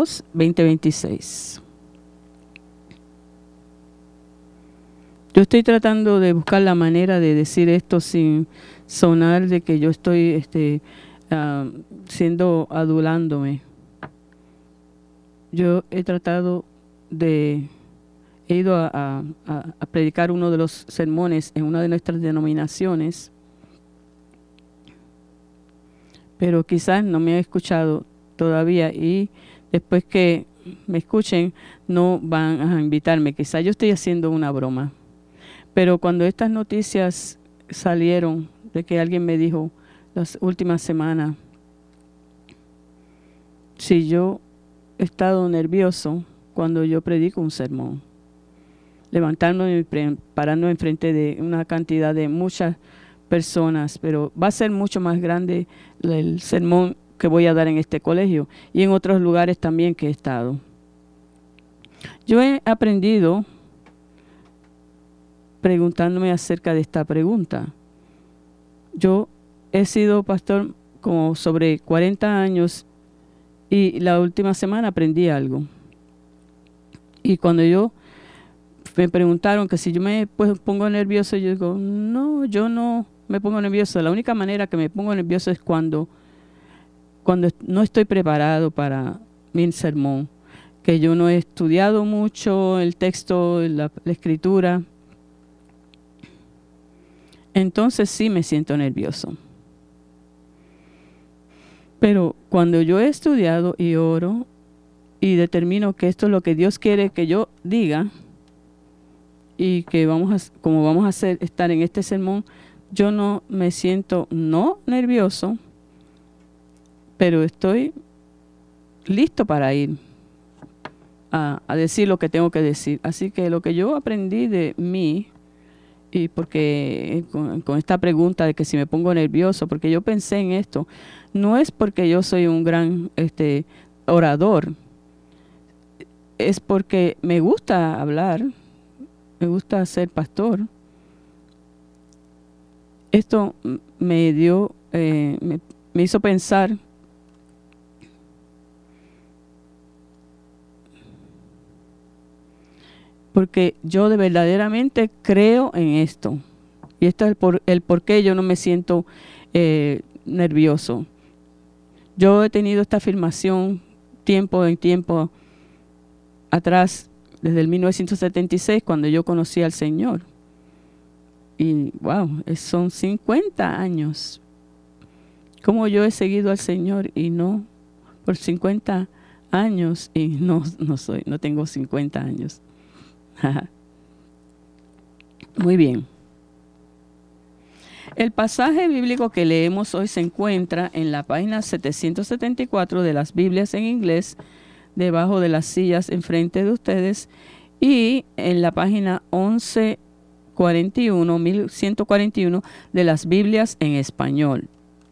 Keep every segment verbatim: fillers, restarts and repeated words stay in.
dos, veinte veintiséis. Yo estoy tratando de buscar la manera de decir esto sin sonar de que yo estoy este, uh, siendo adulándome. Yo he tratado de... He ido a, a, a predicar uno de los sermones en una de nuestras denominaciones, pero quizás no me han escuchado todavía y después que me escuchen no van a invitarme. Quizás yo estoy haciendo una broma. Pero cuando estas noticias salieron de que alguien me dijo las últimas semanas, si yo he estado nervioso cuando yo predico un sermón, levantándome y parando enfrente de una cantidad de muchas personas, pero va a ser mucho más grande el sermón que voy a dar en este colegio y en otros lugares también que he estado. Yo he aprendido preguntándome acerca de esta pregunta. Yo he sido pastor como sobre cuarenta años y la última semana aprendí algo. Y cuando yo me preguntaron que si yo me pues, pongo nervioso, yo digo, no, yo no me pongo nervioso. La única manera que me pongo nervioso es cuando, cuando no estoy preparado para mi sermón, que yo no he estudiado mucho el texto, la, la escritura. Entonces sí me siento nervioso. Pero cuando yo he estudiado y oro y determino que esto es lo que Dios quiere que yo diga y que vamos a, como vamos a hacer, estar en este sermón, yo no me siento no nervioso, pero estoy listo para ir a, a decir lo que tengo que decir. Así que lo que yo aprendí de mí, y porque con, con esta pregunta de que si me pongo nervioso, porque yo pensé en esto, no es porque yo soy un gran este, orador, es porque me gusta hablar, me gusta ser pastor. Esto me dio, eh, me, me hizo pensar porque yo de verdaderamente creo en esto. Y esto es el por, el por qué yo no me siento eh, nervioso. Yo he tenido esta afirmación tiempo en tiempo atrás, desde el mil novecientos setenta y seis, cuando yo conocí al Señor. Y wow, son cincuenta años. Como yo he seguido al Señor y no por cincuenta años y no, no soy, no tengo cincuenta años. Muy bien. El pasaje bíblico que leemos hoy se encuentra en la página setecientos setenta y cuatro de las Biblias en inglés, debajo de las sillas enfrente de ustedes, y en la página once cuarenta y uno, mil ciento cuarenta y uno de las Biblias en español.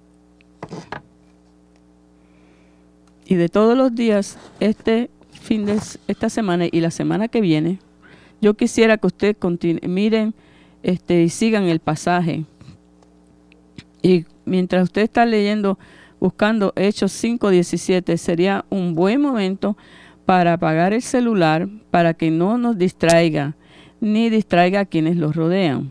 Y de todos los días, este fin de esta semana y la semana que viene, yo quisiera que ustedes miren este, y sigan el pasaje. Y mientras usted está leyendo, buscando Hechos cinco diecisiete, sería un buen momento para apagar el celular para que no nos distraiga, ni distraiga a quienes los rodean.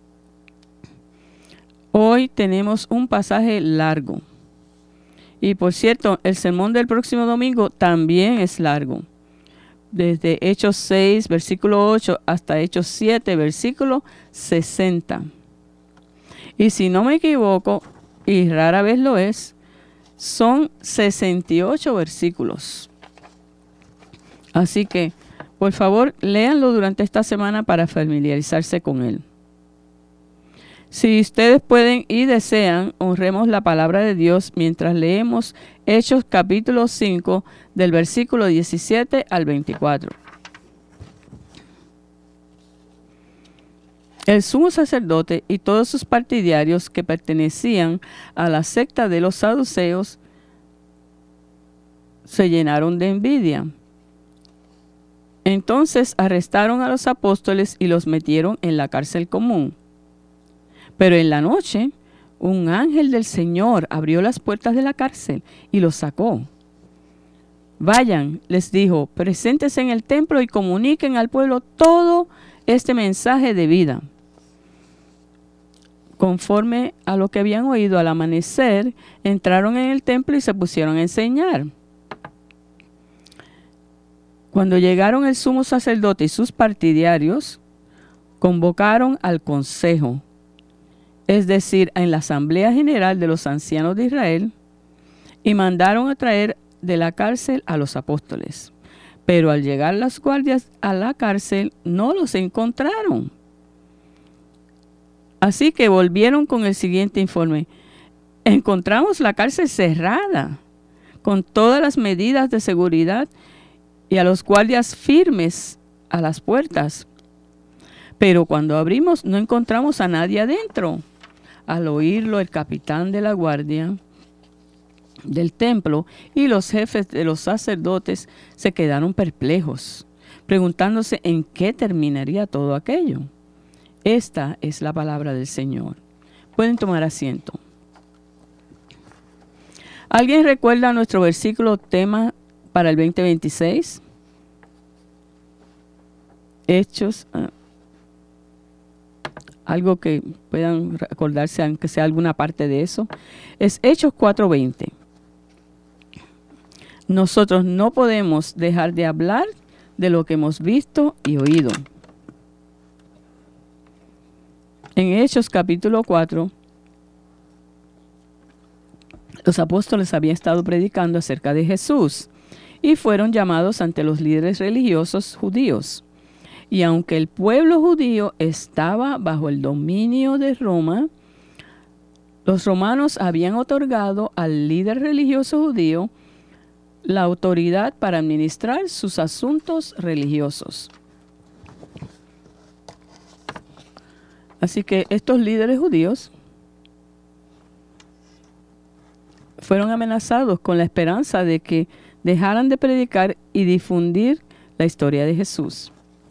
Hoy tenemos un pasaje largo. Y por cierto, el sermón del próximo domingo también es largo. Desde Hechos seis, versículo ocho, hasta Hechos siete, versículo sesenta. Y si no me equivoco, y rara vez lo es, son sesenta y ocho versículos. Así que, por favor, léanlo durante esta semana para familiarizarse con él. Si ustedes pueden y desean, honremos la palabra de Dios mientras leemos Hechos capítulo cinco, del versículo diecisiete al veinticuatro. El sumo sacerdote y todos sus partidarios que pertenecían a la secta de los saduceos se llenaron de envidia. Entonces arrestaron a los apóstoles y los metieron en la cárcel común. Pero en la noche, un ángel del Señor abrió las puertas de la cárcel y los sacó. Vayan, les dijo, preséntense en el templo y comuniquen al pueblo todo este mensaje de vida. Conforme a lo que habían oído al amanecer, entraron en el templo y se pusieron a enseñar. Cuando llegaron el sumo sacerdote y sus partidarios, convocaron al consejo, es decir, en la asamblea general de los ancianos de Israel, y mandaron a traer de la cárcel a los apóstoles. Pero al llegar las guardias a la cárcel, no los encontraron. Así que volvieron con el siguiente informe. Encontramos la cárcel cerrada, con todas las medidas de seguridad y a los guardias firmes a las puertas. Pero cuando abrimos no encontramos a nadie adentro. Al oírlo, el capitán de la guardia del templo y los jefes de los sacerdotes se quedaron perplejos, preguntándose en qué terminaría todo aquello. Esta es la palabra del Señor. Pueden tomar asiento. ¿Alguien recuerda nuestro versículo tema para el veinte veintiséis? Hechos, uh, algo que puedan recordarse, aunque sea alguna parte de eso, es Hechos cuatro veinte. Nosotros no podemos dejar de hablar de lo que hemos visto y oído. En Hechos capítulo cuatro, los apóstoles habían estado predicando acerca de Jesús y fueron llamados ante los líderes religiosos judíos. Y aunque el pueblo judío estaba bajo el dominio de Roma, los romanos habían otorgado al líder religioso judío la autoridad para administrar sus asuntos religiosos. Así que estos líderes judíos fueron amenazados con la esperanza de que dejaran de predicar y difundir la historia de Jesús.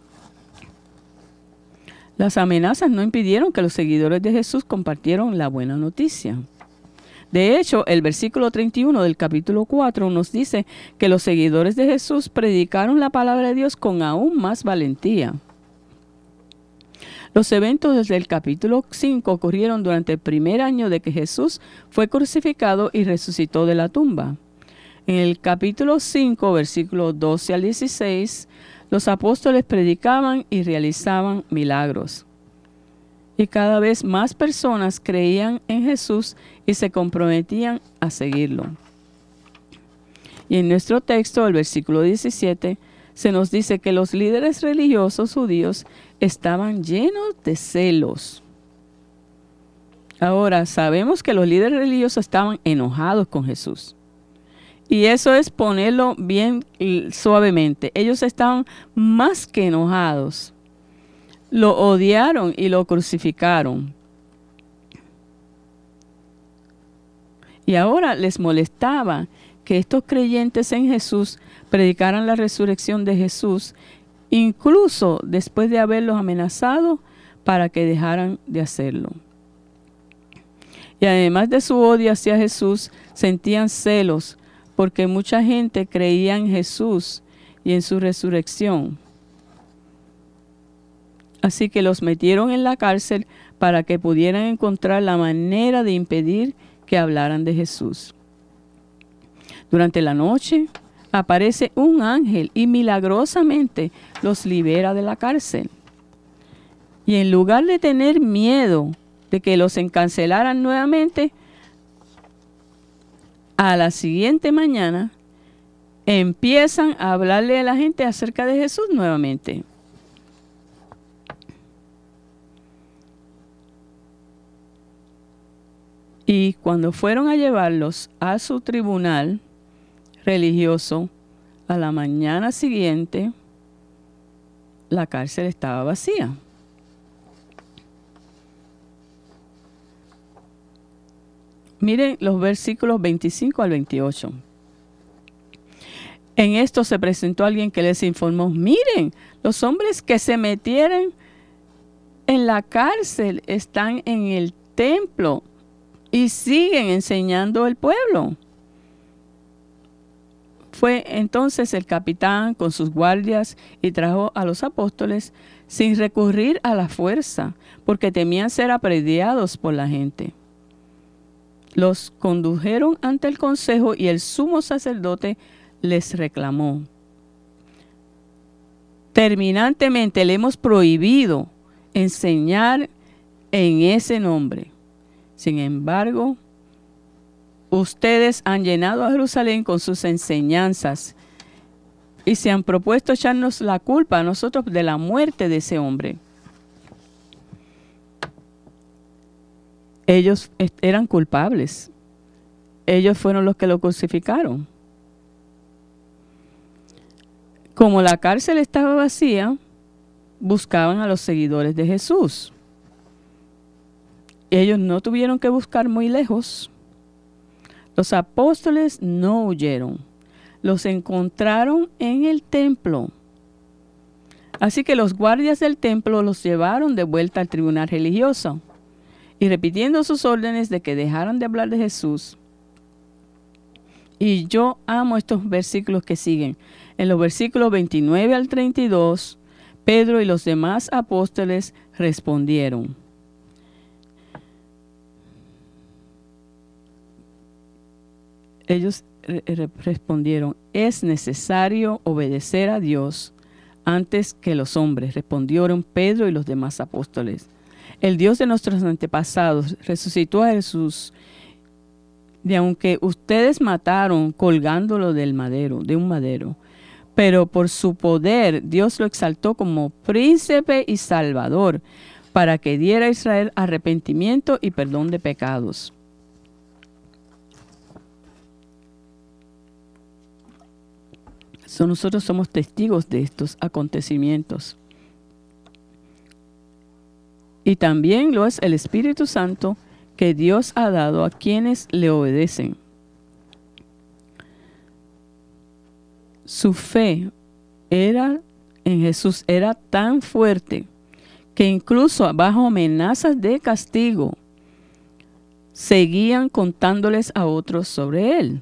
Las amenazas no impidieron que los seguidores de Jesús compartieran la buena noticia. De hecho, el versículo treinta y uno del capítulo cuatro nos dice que los seguidores de Jesús predicaron la palabra de Dios con aún más valentía. Los eventos desde el capítulo cinco ocurrieron durante el primer año de que Jesús fue crucificado y resucitó de la tumba. En el capítulo cinco, versículos doce al dieciséis, los apóstoles predicaban y realizaban milagros. Y cada vez más personas creían en Jesús y se comprometían a seguirlo. Y en nuestro texto, el versículo diecisiete, se nos dice que los líderes religiosos judíos estaban llenos de celos. Ahora, sabemos que los líderes religiosos estaban enojados con Jesús. Y eso es ponerlo bien suavemente. Ellos estaban más que enojados. Lo odiaron y lo crucificaron. Y ahora les molestaba que estos creyentes en Jesús predicaran la resurrección de Jesús, incluso después de haberlos amenazado para que dejaran de hacerlo. Y además de su odio hacia Jesús, sentían celos porque mucha gente creía en Jesús y en su resurrección. Así que los metieron en la cárcel para que pudieran encontrar la manera de impedir que hablaran de Jesús. Durante la noche aparece un ángel y milagrosamente los libera de la cárcel. Y en lugar de tener miedo de que los encarcelaran nuevamente, a la siguiente mañana empiezan a hablarle a la gente acerca de Jesús nuevamente. Y cuando fueron a llevarlos a su tribunal religioso, a la mañana siguiente, la cárcel estaba vacía. Miren los versículos veinticinco al veintiocho. En esto se presentó alguien que les informó: miren, los hombres que se metieron en la cárcel están en el templo y siguen enseñando al pueblo. Fue entonces el capitán con sus guardias y trajo a los apóstoles sin recurrir a la fuerza, porque temían ser apedreados por la gente. Los condujeron ante el consejo y el sumo sacerdote les reclamó: terminantemente le hemos prohibido enseñar en ese nombre. Sin embargo, ustedes han llenado a Jerusalén con sus enseñanzas y se han propuesto echarnos la culpa a nosotros de la muerte de ese hombre. Ellos eran culpables. Ellos fueron los que lo crucificaron. Como la cárcel estaba vacía, buscaban a los seguidores de Jesús. Ellos no tuvieron que buscar muy lejos. Los apóstoles no huyeron. Los encontraron en el templo. Así que los guardias del templo los llevaron de vuelta al tribunal religioso y repitiendo sus órdenes de que dejaran de hablar de Jesús. Y yo amo estos versículos que siguen. En los versículos veintinueve al treinta y dos, Pedro y los demás apóstoles respondieron: Ellos re- respondieron, es necesario obedecer a Dios antes que los hombres, respondieron Pedro y los demás apóstoles. El Dios de nuestros antepasados resucitó a Jesús, y aunque ustedes mataron colgándolo del madero, de un madero, pero por su poder Dios lo exaltó como príncipe y salvador, para que diera a Israel arrepentimiento y perdón de pecados. So, nosotros somos testigos de estos acontecimientos. Y también lo es el Espíritu Santo que Dios ha dado a quienes le obedecen. Su fe era en Jesús era tan fuerte que incluso bajo amenazas de castigo seguían contándoles a otros sobre él.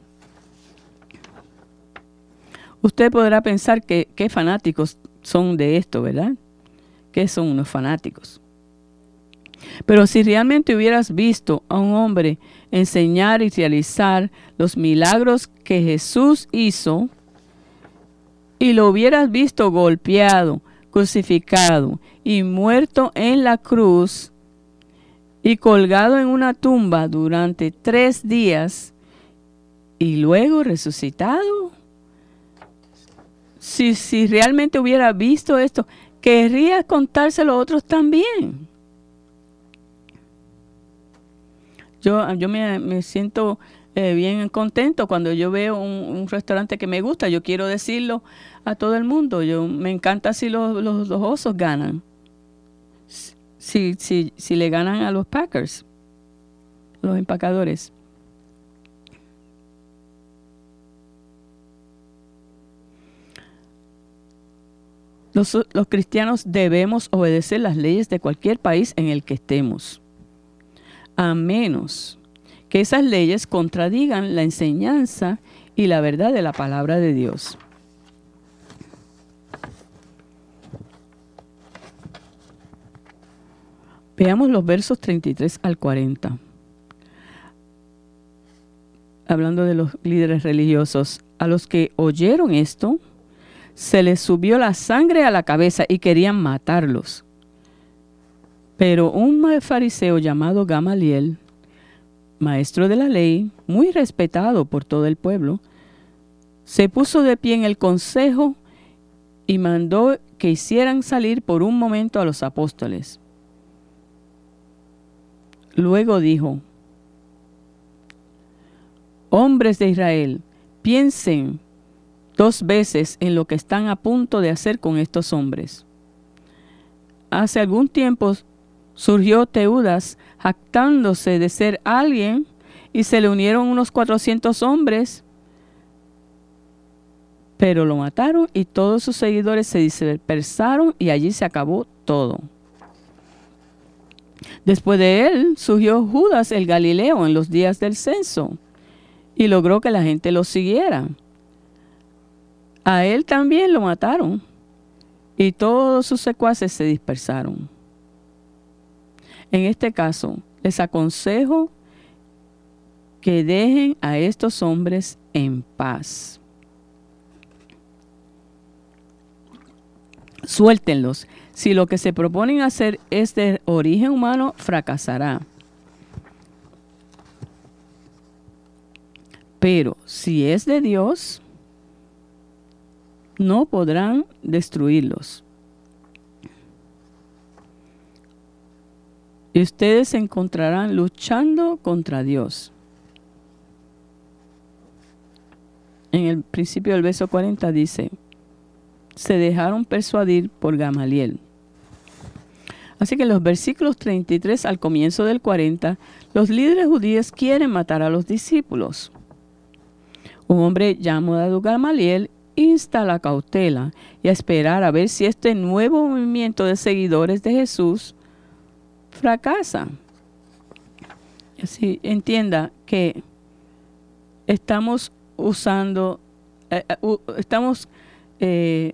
Usted podrá pensar que qué fanáticos son de esto, ¿verdad? ¿Qué son unos fanáticos? Pero si realmente hubieras visto a un hombre enseñar y realizar los milagros que Jesús hizo, y lo hubieras visto golpeado, crucificado y muerto en la cruz y colgado en una tumba durante tres días y luego resucitado, Si, si realmente hubiera visto esto, querría contárselo a otros también. Yo, yo me, me siento eh, bien contento cuando yo veo un, un restaurante que me gusta. Yo quiero decirlo a todo el mundo. Yo, me encanta si los, los, los osos ganan. Si, si, si le ganan a los Packers, los empacadores. Los, los cristianos debemos obedecer las leyes de cualquier país en el que estemos, a menos que esas leyes contradigan la enseñanza y la verdad de la palabra de Dios. Veamos los versos treinta y tres al cuarenta. Hablando de los líderes religiosos, a los que oyeron esto, se les subió la sangre a la cabeza y querían matarlos. Pero un fariseo llamado Gamaliel, maestro de la ley, muy respetado por todo el pueblo, se puso de pie en el consejo y mandó que hicieran salir por un momento a los apóstoles. Luego dijo: hombres de Israel, piensen dos veces en lo que están a punto de hacer con estos hombres. Hace algún tiempo surgió Teudas jactándose de ser alguien y se le unieron unos cuatrocientos hombres, pero lo mataron y todos sus seguidores se dispersaron y allí se acabó todo. Después de él surgió Judas el Galileo en los días del censo y logró que la gente lo siguiera. A él también lo mataron y todos sus secuaces se dispersaron. En este caso, les aconsejo que dejen a estos hombres en paz. Suéltenlos. Si lo que se proponen hacer es de origen humano, fracasará. Pero si es de Dios, no podrán destruirlos. Y ustedes se encontrarán luchando contra Dios. En el principio del verso cuarenta dice, se dejaron persuadir por Gamaliel. Así que en los versículos treinta y tres al comienzo del cuarenta, los líderes judíos quieren matar a los discípulos. Un hombre llamado Gamaliel insta a la cautela y a esperar a ver si este nuevo movimiento de seguidores de Jesús fracasa. Así entienda que estamos usando, eh, uh, estamos, eh,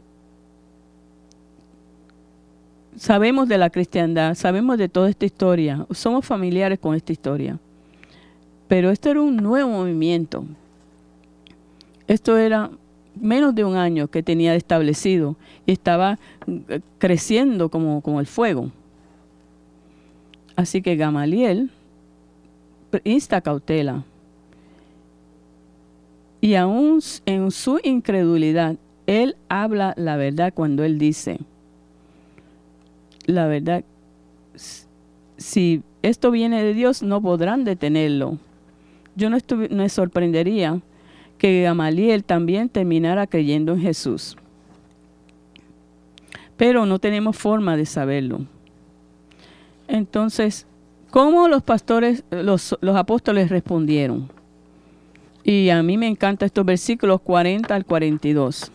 sabemos de la cristiandad, sabemos de toda esta historia, somos familiares con esta historia, pero esto era un nuevo movimiento. Esto era menos de un año que tenía establecido y estaba creciendo como, como el fuego. Así que Gamaliel insta cautela. Y aún en su incredulidad, él habla la verdad cuando él dice, la verdad, si esto viene de Dios, no podrán detenerlo. Yo no estuve, me sorprendería que Gamaliel también terminara creyendo en Jesús. Pero no tenemos forma de saberlo. Entonces, ¿cómo los pastores, los, los apóstoles respondieron? Y a mí me encantan estos versículos cuarenta al cuarenta y dos.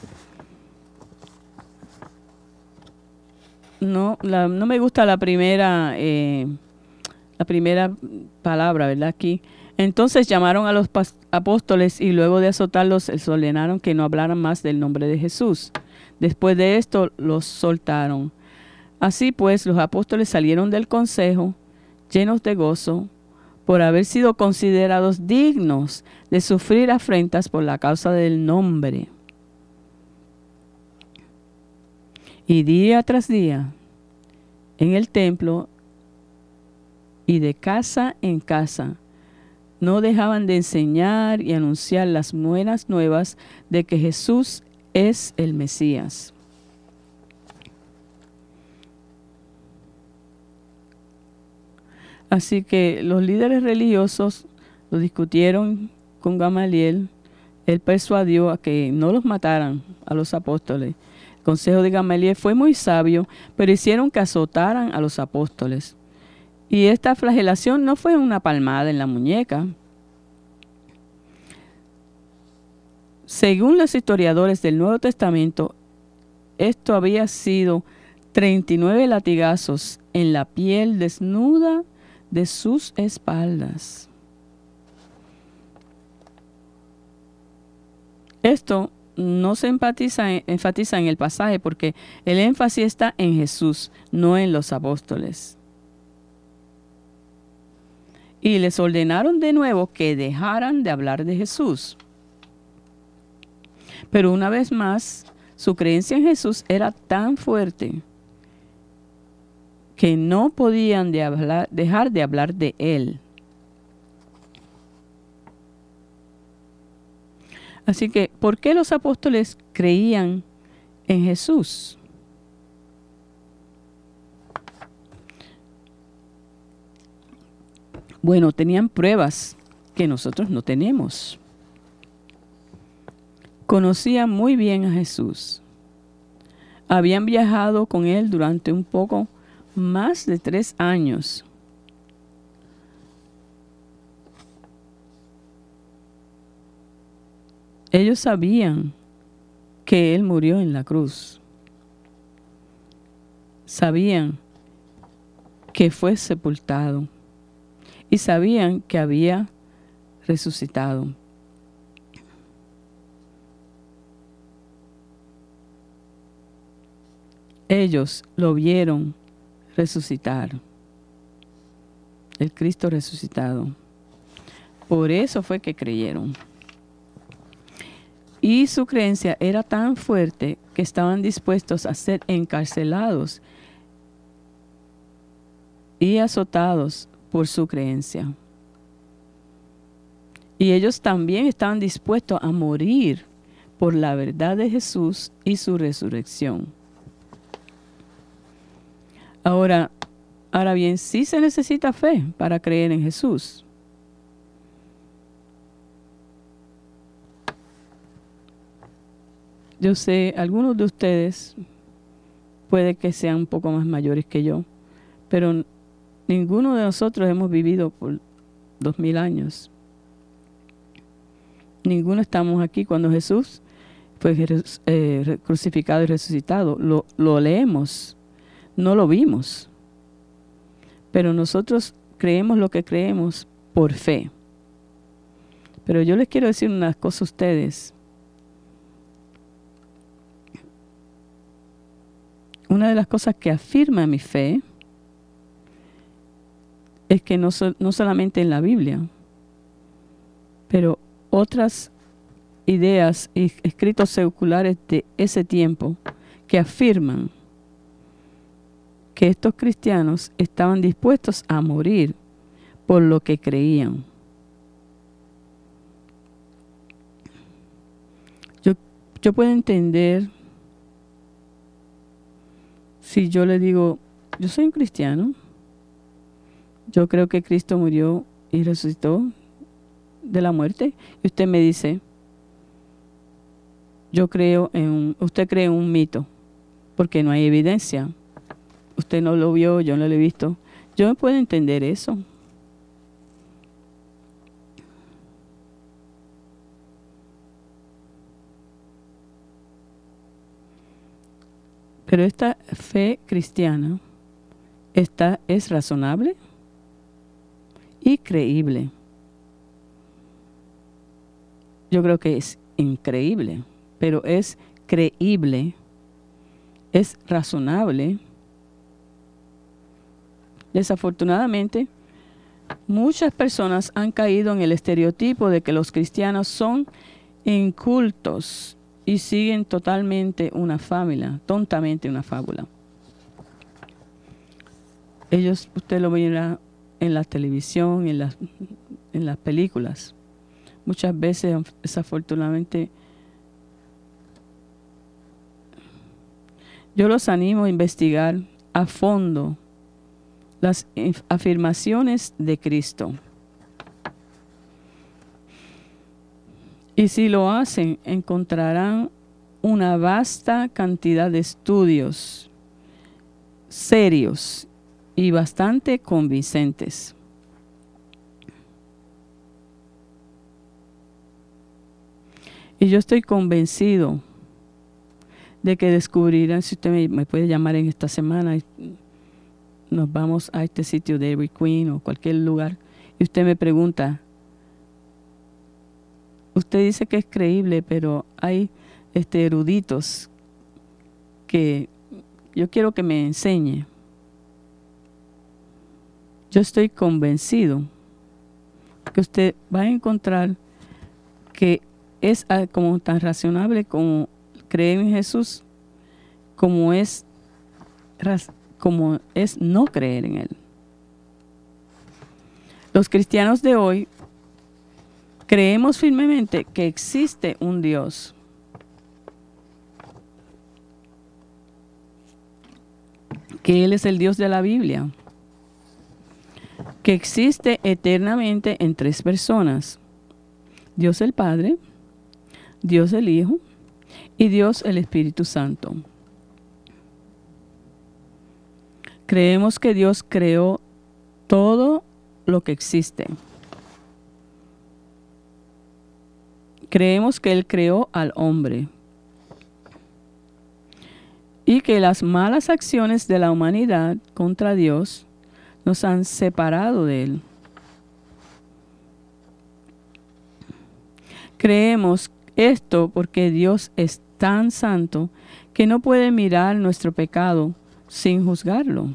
No, la, no me gusta la primera, eh, la primera palabra, ¿verdad? Aquí. Entonces llamaron a los apóstoles y luego de azotarlos les ordenaron que no hablaran más del nombre de Jesús. Después de esto los soltaron. Así pues, los apóstoles salieron del consejo llenos de gozo por haber sido considerados dignos de sufrir afrentas por la causa del nombre. Y día tras día, en el templo y de casa en casa, no dejaban de enseñar y anunciar las buenas nuevas de que Jesús es el Mesías. Así que los líderes religiosos lo discutieron con Gamaliel. Él persuadió a que no los mataran a los apóstoles. El consejo de Gamaliel fue muy sabio, pero hicieron que azotaran a los apóstoles. Y esta flagelación no fue una palmada en la muñeca. Según los historiadores del Nuevo Testamento, esto había sido treinta y nueve latigazos en la piel desnuda de sus espaldas. Esto no se enfatiza, enfatiza en el pasaje porque el énfasis está en Jesús, no en los apóstoles. Y les ordenaron de nuevo que dejaran de hablar de Jesús. Pero una vez más, su creencia en Jesús era tan fuerte que no podían de hablar, dejar de hablar de Él. Así que, ¿por qué los apóstoles creían en Jesús? Bueno, tenían pruebas que nosotros no tenemos. Conocían muy bien a Jesús. Habían viajado con Él durante un poco más de tres años. Ellos sabían que Él murió en la cruz. Sabían que fue sepultado. Y sabían que había resucitado. ellos lo vieron resucitar, el Cristo resucitado. Por eso fue que creyeron. Y su creencia era tan fuerte que estaban dispuestos a ser encarcelados y azotados por su creencia. Y ellos también estaban dispuestos a morir por la verdad de Jesús y su resurrección. Ahora, ahora bien, sí se necesita fe para creer en Jesús. Yo sé, algunos de ustedes puede que sean un poco más mayores que yo, pero ninguno de nosotros hemos vivido por dos mil años. Ninguno estamos aquí cuando Jesús fue eh, crucificado y resucitado. Lo, lo leemos, no lo vimos. Pero nosotros creemos lo que creemos por fe. Pero yo les quiero decir una cosa a ustedes. Una de las cosas que afirma mi fe es que no, so, no solamente en la Biblia, pero otras ideas y escritos seculares de ese tiempo que afirman que estos cristianos estaban dispuestos a morir por lo que creían. Yo, yo puedo entender si yo le digo, yo soy un cristiano, yo creo que Cristo murió y resucitó de la muerte, y usted me dice, yo creo en un, usted cree en un mito, porque no hay evidencia. Usted no lo vio, yo no lo he visto. Yo no puedo entender eso. Pero esta fe cristiana esta es razonable y creíble. Yo creo que es increíble, pero es creíble, es razonable. Desafortunadamente, muchas personas han caído en el estereotipo de que los cristianos son incultos y siguen totalmente una fábula, tontamente una fábula. Ellos, usted lo verá en la televisión, en las, en las películas. Muchas veces, desafortunadamente, yo los animo a investigar a fondo las afirmaciones de Cristo. Y si lo hacen, encontrarán una vasta cantidad de estudios serios y bastante convincentes. Y yo estoy convencido de que descubrirán, si usted me, me puede llamar en esta semana, nos vamos a este sitio de Dairy Queen o cualquier lugar, y usted me pregunta, usted dice que es creíble, pero hay este, eruditos que yo quiero que me enseñe. Yo estoy convencido que usted va a encontrar que es como tan razonable como creer en Jesús, como es, como es no creer en Él. Los cristianos de hoy creemos firmemente que existe un Dios. Que Él es el Dios de la Biblia. Que existe eternamente en tres personas. Dios el Padre, Dios el Hijo y Dios el Espíritu Santo. Creemos que Dios creó todo lo que existe. Creemos que Él creó al hombre y que las malas acciones de la humanidad contra Dios nos han separado de Él. Creemos esto porque Dios es tan santo que no puede mirar nuestro pecado sin juzgarlo.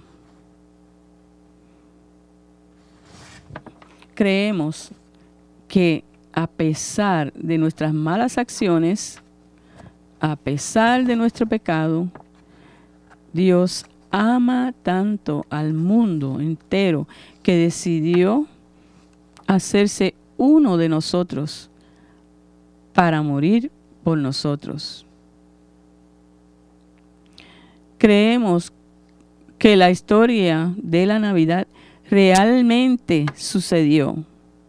Creemos que a pesar de nuestras malas acciones, a pesar de nuestro pecado, Dios ama tanto al mundo entero que decidió hacerse uno de nosotros para morir por nosotros. Creemos que la historia de la Navidad realmente sucedió.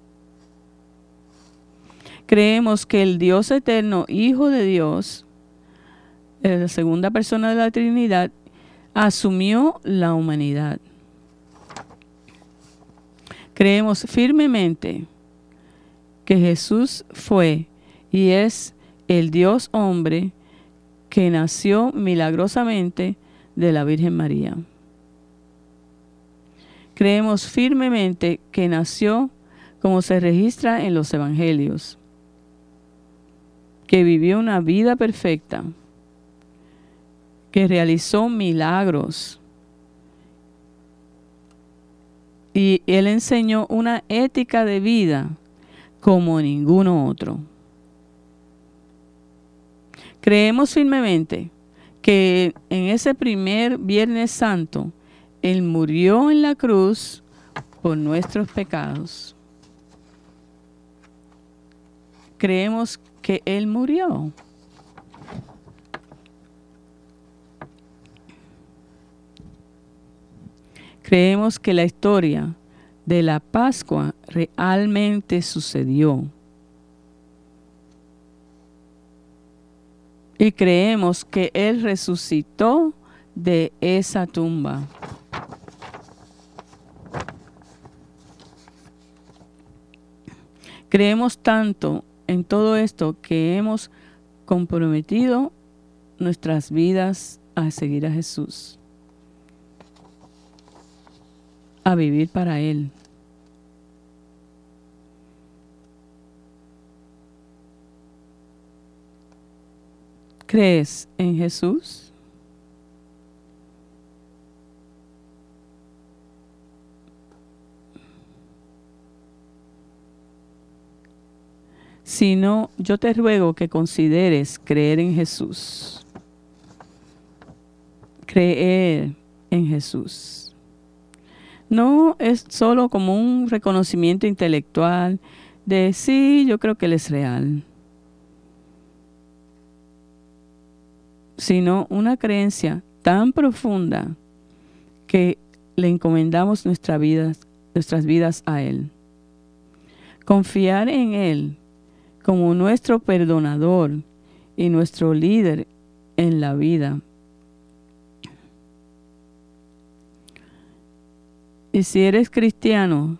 Creemos que el Dios eterno, Hijo de Dios, la segunda persona de la Trinidad, asumió la humanidad. Creemos firmemente que Jesús fue y es el Dios hombre que nació milagrosamente de la Virgen María. Creemos firmemente que nació como se registra en los evangelios, que vivió una vida perfecta, que realizó milagros y Él enseñó una ética de vida como ninguno otro. Creemos firmemente que en ese primer Viernes Santo Él murió en la cruz por nuestros pecados. Creemos que Él murió. Creemos que la historia de la Pascua realmente sucedió. Y creemos que Él resucitó de esa tumba. Creemos tanto en todo esto que hemos comprometido nuestras vidas a seguir a Jesús, a vivir para Él. ¿Crees en Jesús? Si no, yo te ruego que consideres creer en Jesús. Creer en Jesús. No es solo como un reconocimiento intelectual de sí, yo creo que Él es real, sino una creencia tan profunda que le encomendamos nuestra vida, nuestras vidas a Él. Confiar en Él como nuestro perdonador y nuestro líder en la vida. Y si eres cristiano,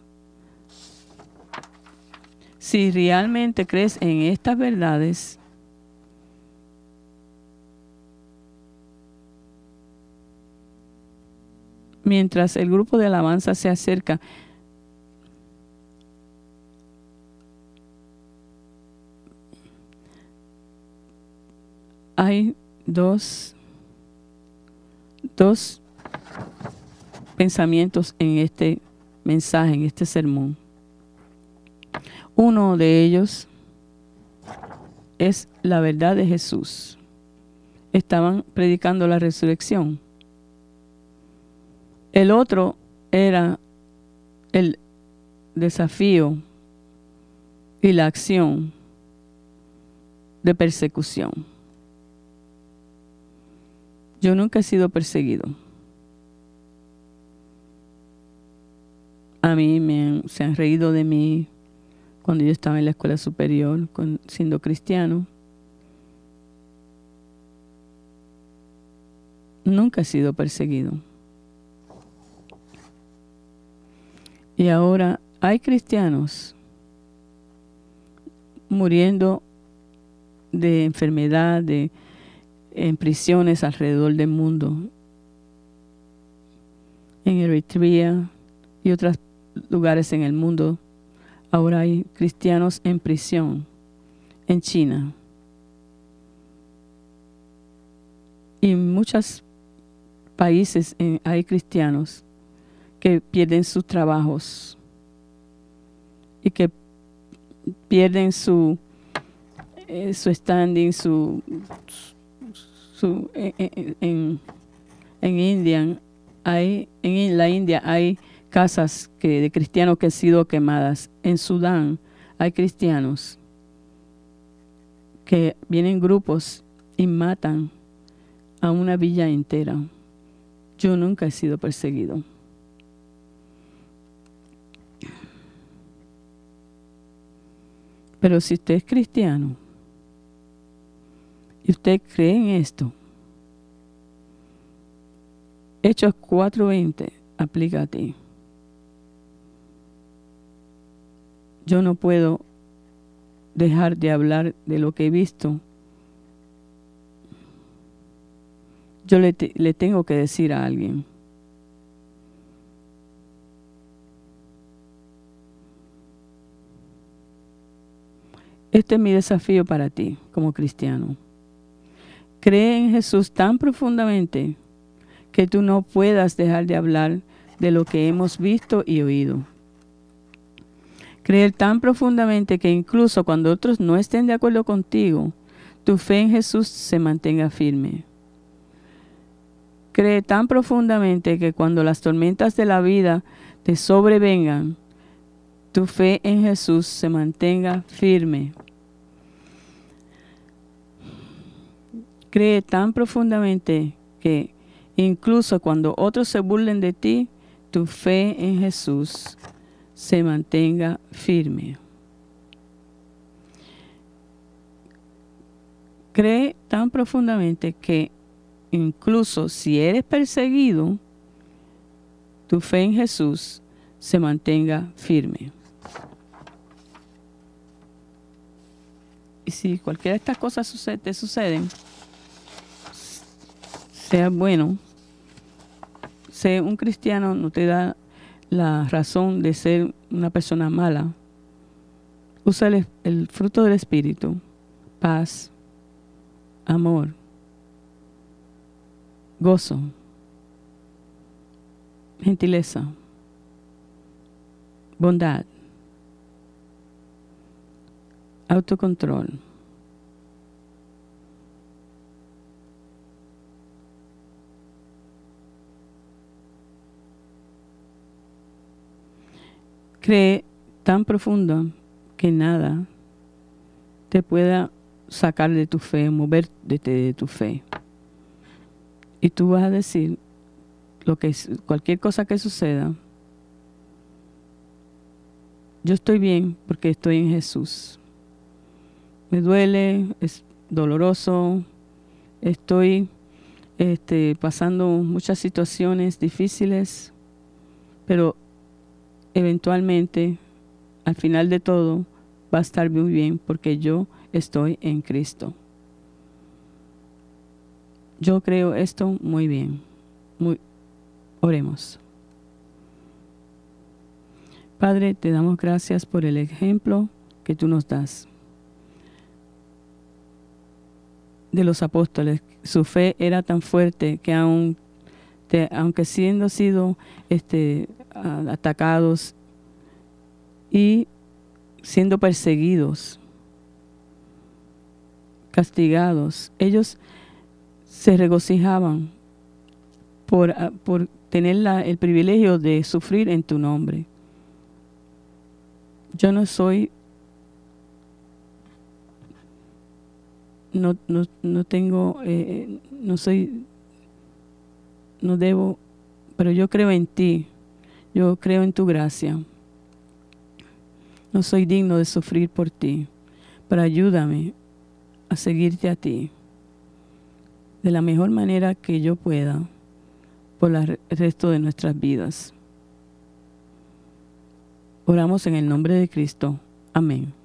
si realmente crees en estas verdades, mientras el grupo de alabanza se acerca, hay dos, dos pensamientos en este mensaje, en este sermón. Uno de ellos es la verdad de Jesús. Estaban predicando la resurrección. El otro era el desafío y la acción de persecución. Yo nunca he sido perseguido. A mí me han, se han reído de mí cuando yo estaba en la escuela superior, con, siendo cristiano. Nunca he sido perseguido. Y ahora hay cristianos muriendo de enfermedad, de, en prisiones alrededor del mundo, en Eritrea y otros lugares en el mundo. Ahora hay cristianos en prisión en China. muchos países en, hay cristianos que pierden sus trabajos y que pierden su eh, su standing, su, su en, en, en India hay en la India hay casas que, de cristianos que han sido quemadas. En Sudán hay cristianos que vienen grupos y matan a una villa entera. Yo nunca he sido perseguido. Pero si usted es cristiano y usted cree en esto, Hechos cuatro veinte aplica a ti. Yo no puedo dejar de hablar de lo que he visto. Yo le, te, le tengo que decir a alguien. Este es mi desafío para ti como cristiano. Cree en Jesús tan profundamente que tú no puedas dejar de hablar de lo que hemos visto y oído. Creer tan profundamente que incluso cuando otros no estén de acuerdo contigo, tu fe en Jesús se mantenga firme. Cree tan profundamente que cuando las tormentas de la vida te sobrevengan, tu fe en Jesús se mantenga firme. Cree tan profundamente que incluso cuando otros se burlen de ti, tu fe en Jesús se mantenga firme. Cree tan profundamente que incluso si eres perseguido, tu fe en Jesús se mantenga firme. Y si cualquiera de estas cosas sucede, te suceden, sea bueno, ser un cristiano no te da la razón de ser una persona mala. Usa el, el fruto del Espíritu: paz, amor, gozo, gentileza, bondad, autocontrol. Cree tan profundo que nada te pueda sacar de tu fe, mover de, de tu fe. Y tú vas a decir lo que cualquier cosa que suceda, yo estoy bien porque estoy en Jesús. Me duele, es doloroso, estoy este, pasando muchas situaciones difíciles, pero eventualmente, al final de todo, va a estar muy bien porque yo estoy en Cristo. Yo creo esto muy bien. Muy, oremos. Padre, te damos gracias por el ejemplo que tú nos das de los apóstoles. Su fe era tan fuerte que aun, te, aunque siendo sido este, atacados y siendo perseguidos, castigados, ellos se regocijaban por, por tener la, el privilegio de sufrir en tu nombre. Yo no soy, no, no, no tengo, eh, no soy, no debo, pero yo creo en ti, yo creo en tu gracia. No soy digno de sufrir por ti, pero ayúdame a seguirte a ti de la mejor manera que yo pueda por el resto de nuestras vidas. Oramos en el nombre de Cristo. Amén.